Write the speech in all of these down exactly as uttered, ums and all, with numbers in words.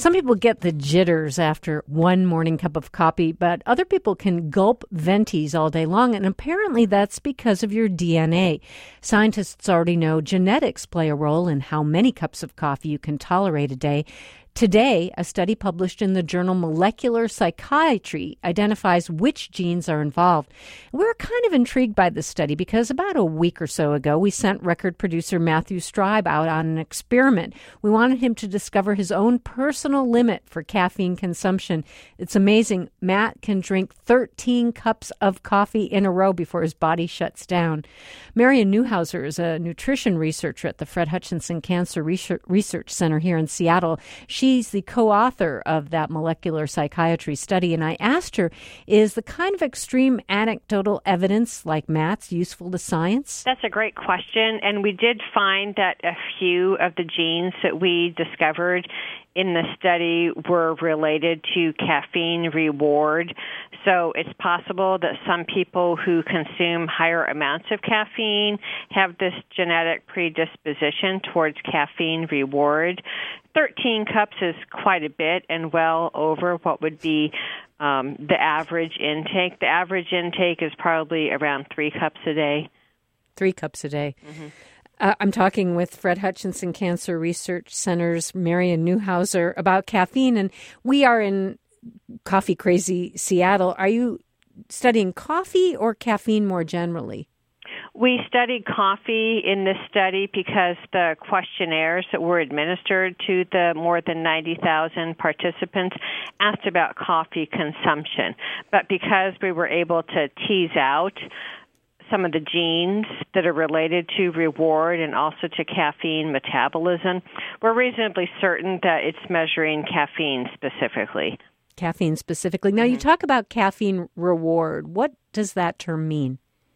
Some people get the jitters after one morning cup of coffee, but other people can gulp ventis all day long, and apparently that's because of your D N A. Scientists already know genetics play a role in how many cups of coffee you can tolerate a day. Today, a study published in the journal Molecular Psychiatry identifies which genes are involved. We're kind of intrigued by this study because about a week or so ago, we sent record producer Matthew Stribe out on an experiment. We wanted him to discover his own personal limit for caffeine consumption. It's amazing. Matt can drink thirteen cups of coffee in a row before his body shuts down. Marian Newhouser is a nutrition researcher at the Fred Hutchinson Cancer Research Center here in Seattle. She's the co-author of that molecular psychiatry study, and I asked her, is the kind of extreme anecdotal evidence like Matt's useful to science? That's a great question, and we did find that a few of the genes that we discovered in the study were related to caffeine reward. So it's possible that some people who consume higher amounts of caffeine have this genetic predisposition towards caffeine reward. thirteen cups is quite a bit and well over what would be um, the average intake. The average intake is probably around three cups a day. Three cups a day. Mm-hmm. Uh, I'm talking with Fred Hutchinson Cancer Research Center's Marian Newhouser about caffeine, and we are in coffee crazy Seattle. Are you studying coffee or caffeine more generally? We studied coffee in this study because the questionnaires that were administered to the more than ninety thousand participants asked about coffee consumption. But because we were able to tease out some of the genes that are related to reward and also to caffeine metabolism, we're reasonably certain that it's measuring caffeine specifically. Caffeine specifically. Now, mm-hmm. you talk about caffeine reward. What does that term mean?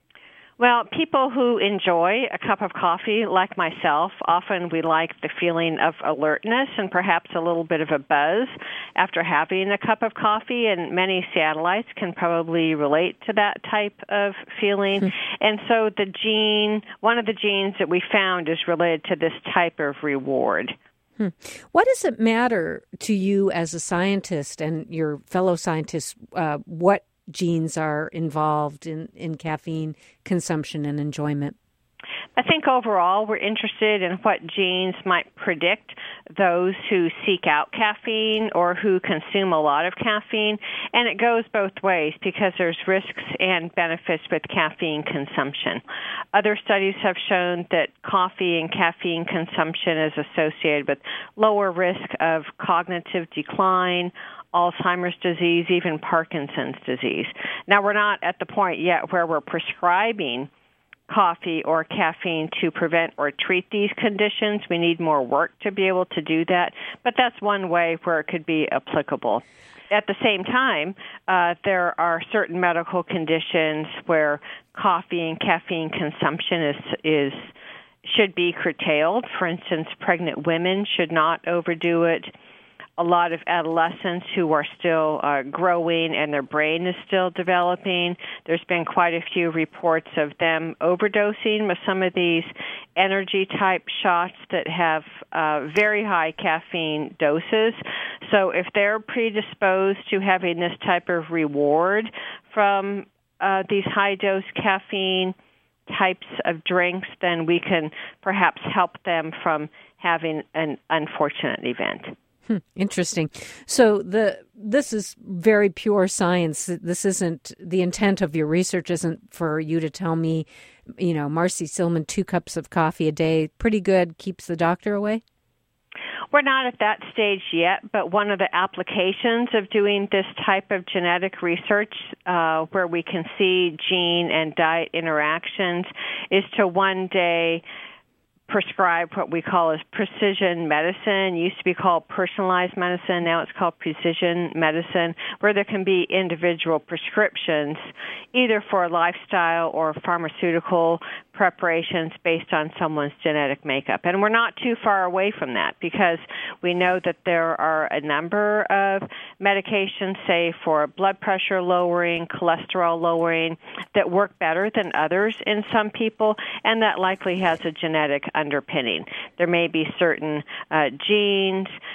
Well, people who enjoy a cup of coffee, like myself, often we like the feeling of alertness and perhaps a little bit of a buzz after having a cup of coffee, and many Seattleites can probably relate to that type of feeling. Mm-hmm. And so the gene, one of the genes that we found is related to this type of reward. Hmm. What does it matter to you as a scientist and your fellow scientists, uh, what genes are involved in, in caffeine consumption and enjoyment? I think overall we're interested in what genes might predict those who seek out caffeine or who consume a lot of caffeine. And it goes both ways because there's risks and benefits with caffeine consumption. Other studies have shown that coffee and caffeine consumption is associated with lower risk of cognitive decline, Alzheimer's disease, even Parkinson's disease. Now, we're not at the point yet where we're prescribing coffee or caffeine to prevent or treat these conditions. We need more work to be able to do that, but that's one way where it could be applicable. At the same time, uh, there are certain medical conditions where coffee and caffeine consumption is is should be curtailed. For instance, pregnant women should not overdo it. A lot of adolescents who are still uh, growing and their brain is still developing. There's been quite a few reports of them overdosing with some of these energy-type shots that have uh, very high caffeine doses. So if they're predisposed to having this type of reward from uh, these high-dose caffeine types of drinks, then we can perhaps help them from having an unfortunate event. Hmm, interesting. So the this is very pure science. This isn't, the intent of your research isn't for you to tell me, you know, Marcy Silman, two cups of coffee a day, pretty good, keeps the doctor away? We're not at that stage yet, but one of the applications of doing this type of genetic research uh, where we can see gene and diet interactions is to one day prescribe what we call as precision medicine. It used to be called personalized medicine. Now it's called precision medicine, where there can be individual prescriptions either for lifestyle or pharmaceutical preparations based on someone's genetic makeup. And we're not too far away from that because we know that there are a number of medications, say for blood pressure lowering, cholesterol lowering, that work better than others in some people, and that likely has a genetic underpinning. There may be certain uh, genes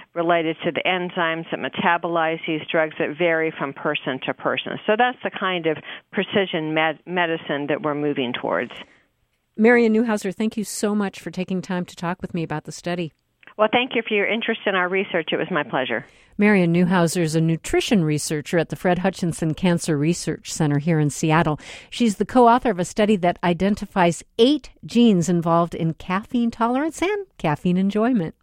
related to the enzymes that metabolize these drugs that vary from person to person. So that's the kind of precision med- medicine that we're moving towards. Marion Newhouser, thank you so much for taking time to talk with me about the study. Well, thank you for your interest in our research. It was my pleasure. Marion Newhouser is a nutrition researcher at the Fred Hutchinson Cancer Research Center here in Seattle. She's the co-author of a study that identifies eight genes involved in caffeine tolerance and caffeine enjoyment.